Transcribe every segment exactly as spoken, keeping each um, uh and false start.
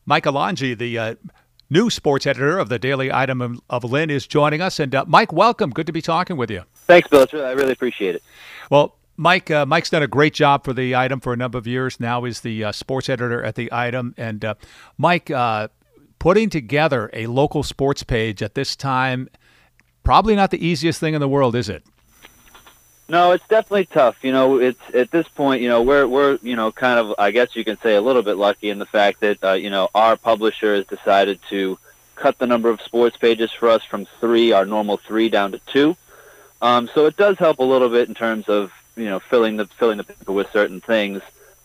Mike Alonji, the uh, new sports editor of the Daily Item of, of Lynn, is joining us. And uh, Mike, welcome. Good to be talking with you. Thanks, Bill. I really appreciate it. Well, Mike, uh, Mike's done a great job for the Item for a number of years. Now is the uh, sports editor at the Item. And uh, Mike, uh, putting together a local sports page at this time, probably not the easiest thing in the world, is it? No, it's definitely tough. You know, it's at this point, you know, we're we're you know kind of, I guess you can say, a little bit lucky in the fact that uh, you know our publisher has decided to cut the number of sports pages for us from three, our normal three, down to two. Um, so it does help a little bit in terms of you know filling the filling the paper with certain things.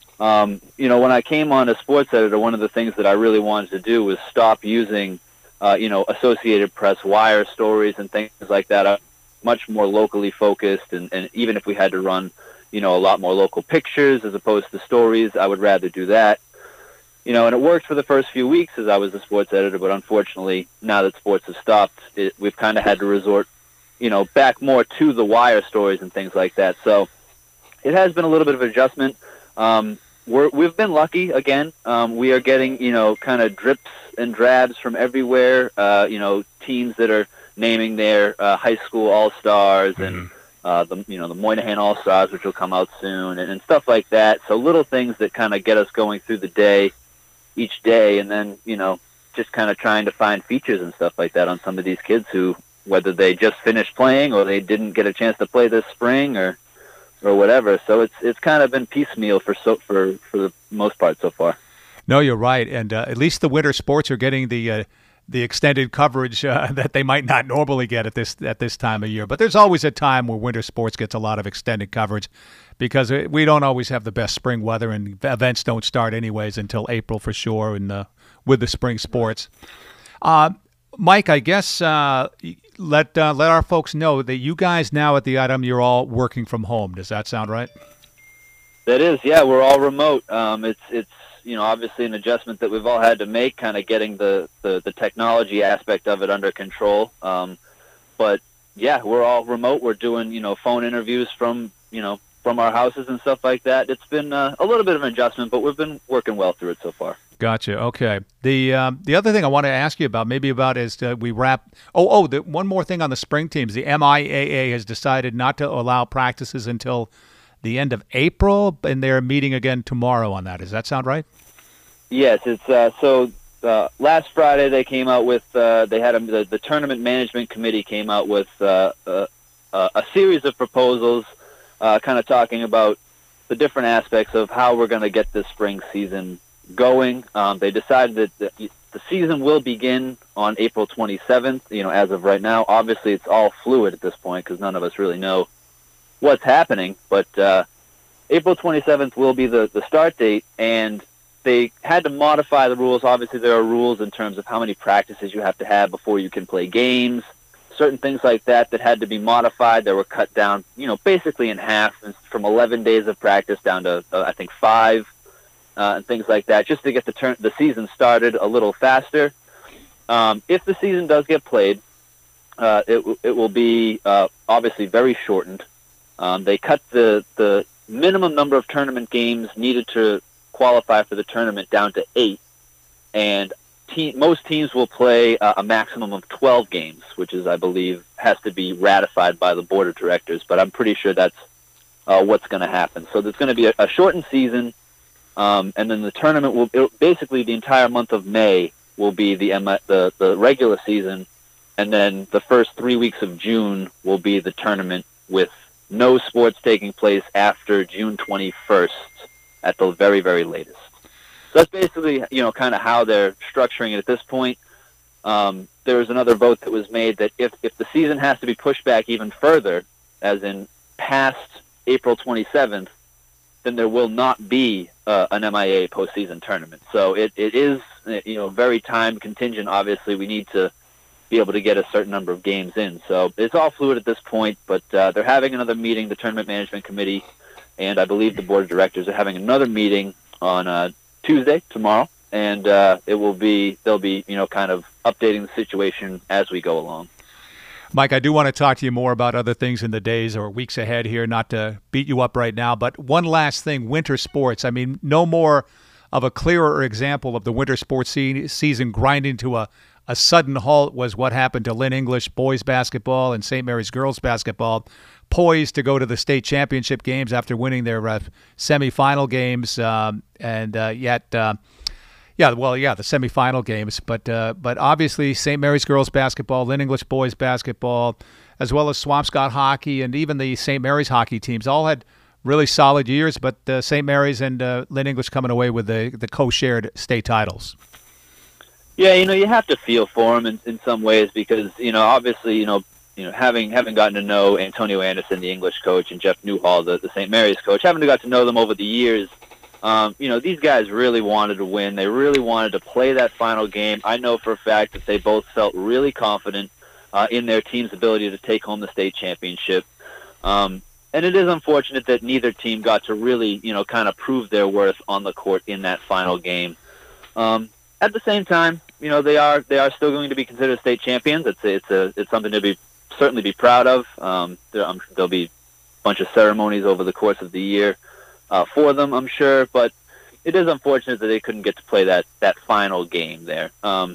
Um, you know, when I came on as sports editor, one of the things that I really wanted to do was stop using uh, you know Associated Press wire stories and things like that. I, much more locally focused, and, and even if we had to run, you know, a lot more local pictures as opposed to stories, I would rather do that. You know, and it worked for the first few weeks as I was the sports editor, but unfortunately, now that sports has stopped, it, we've kind of had to resort, you know, back more to the wire stories and things like that. So it has been a little bit of an adjustment. Um, we're, we've been lucky, again. Um, we are getting, you know, kind of drips and drabs from everywhere, uh, you know, teams that are naming their uh, high school all-stars mm-hmm. and uh, the you know the Moynihan all-stars, which will come out soon, and, and stuff like that. So little things that kind of get us going through the day, each day, and then you know just kind of trying to find features and stuff like that on some of these kids who, whether they just finished playing or they didn't get a chance to play this spring or or whatever. So it's it's kind of been piecemeal for so for for the most part so far. No, you're right, and uh, at least the winter sports are getting the. Uh, the extended coverage uh, that they might not normally get at this at this time of year. But there's always a time where winter sports gets a lot of extended coverage because we don't always have the best spring weather, and events don't start anyways until April for sure and uh, with the spring sports. Uh, Mike, I guess uh, let uh, let our folks know that you guys now at the Item, you're all working from home. Does that sound right? That is, yeah, we're all remote. Um, it's it's you know, obviously an adjustment that we've all had to make, kind of getting the, the, the technology aspect of it under control. Um, but yeah, we're all remote. We're doing, you know, phone interviews from, you know, from our houses and stuff like that. It's been uh, a little bit of an adjustment, but we've been working well through it so far. Gotcha. Okay. The um, the other thing I want to ask you about, maybe about, is uh, we wrap. Oh, oh, the, one more thing on the spring teams. The M I A A has decided not to allow practices until the end of April, and they're meeting again tomorrow on that. Does that sound right? Yes, it's uh, so uh, last Friday they came out with uh, they had a, the, the tournament management committee came out with uh, uh, a series of proposals, uh, kind of talking about the different aspects of how we're going to get this spring season going. Um, they decided that the, the season will begin on April twenty-seventh. You know, as of right now, obviously it's all fluid at this point because none of us really know what's happening. But uh, April twenty-seventh will be the, the start date, and they had to modify the rules. Obviously, there are rules in terms of how many practices you have to have before you can play games, certain things like that that had to be modified. They were cut down, you know, basically in half, from eleven days of practice down to, uh, I think, five, uh, and things like that, just to get the, turn- the season started a little faster. Um, if the season does get played, uh, it, w- it will be uh, obviously very shortened. Um, they cut the, the minimum number of tournament games needed to qualify for the tournament down to eight, and te- most teams will play uh, a maximum of twelve games, which is, I believe, has to be ratified by the board of directors, but I'm pretty sure that's uh, what's going to happen. So there's going to be a, a shortened season, um, and then the tournament will, it, basically the entire month of May will be the, the the regular season, and then the first three weeks of June will be the tournament, with no sports taking place after June twenty-first at the very, very latest. So that's basically, you know, kind of how they're structuring it at this point. Um, there was another vote that was made that if, if the season has to be pushed back even further, as in past April twenty-seventh, then there will not be uh, an M I A postseason tournament. So it, it is, you know, very time contingent. Obviously, we need to be able to get a certain number of games in. So it's all fluid at this point, but uh, they're having another meeting, the Tournament Management Committee, and I believe the board of directors are having another meeting on uh, Tuesday, tomorrow, and uh, it will be, they'll be, you know, kind of updating the situation as we go along. Mike, I do want to talk to you more about other things in the days or weeks ahead here, not to beat you up right now, but one last thing, winter sports. I mean, no more of a clearer example of the winter sports se- season grinding to a, a sudden halt was what happened to Lynn English boys basketball and Saint Mary's girls basketball, poised to go to the state championship games after winning their uh, semifinal games, um, and uh, yet. Uh, Yeah, well, yeah, the semifinal games, but uh, but obviously Saint Mary's girls basketball, Lynn English boys basketball, as well as Swampscott hockey and even the Saint Mary's hockey teams all had really solid years. But uh, Saint Mary's and uh, Lynn English coming away with the the co-shared state titles. Yeah, you know, you have to feel for them in, in some ways because you know, obviously, you know, you know, having having gotten to know Antonio Anderson, the English coach, and Jeff Newhall, the, the Saint Mary's coach, having got to know them over the years. Um, you know, these guys really wanted to win. They really wanted to play that final game. I know for a fact that they both felt really confident uh, in their team's ability to take home the state championship. Um, and it is unfortunate that neither team got to really, you know, kind of prove their worth on the court in that final game. Um, at the same time, you know, they are they are still going to be considered state champions. It's a, it's a it's something to be certainly be proud of. Um, there, um, there'll be a bunch of ceremonies over the course of the year. Uh, for them, I'm sure, but it is unfortunate that they couldn't get to play that, that final game there. Um,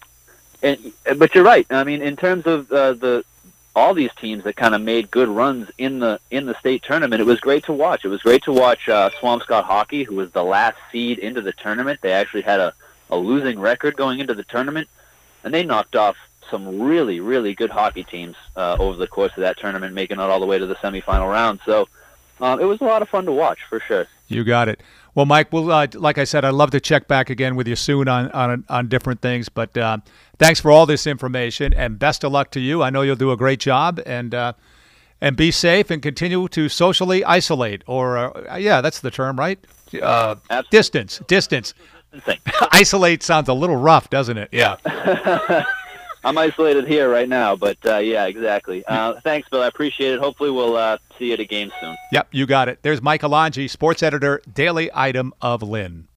and but you're right. I mean, in terms of uh, the all these teams that kind of made good runs in the in the state tournament, it was great to watch. It was great to watch uh, Swampscott hockey, who was the last seed into the tournament. They actually had a, a losing record going into the tournament, and they knocked off some really, really good hockey teams uh, over the course of that tournament, making it all the way to the semifinal round. So. Um, it was a lot of fun to watch, for sure. You got it. Well, Mike, well, uh, like I said, I'd love to check back again with you soon on on, on different things. But uh, thanks for all this information, and best of luck to you. I know you'll do a great job, and uh, and be safe and continue to socially isolate. Or uh, yeah, that's the term, right? Uh, distance, distance. Isolate sounds a little rough, doesn't it? Yeah. I'm isolated here right now, but uh, yeah, exactly. Uh, thanks, Bill. I appreciate it. Hopefully we'll uh, see you at a game soon. Yep, you got it. There's Mike Alonji, sports editor, Daily Item of Lynn.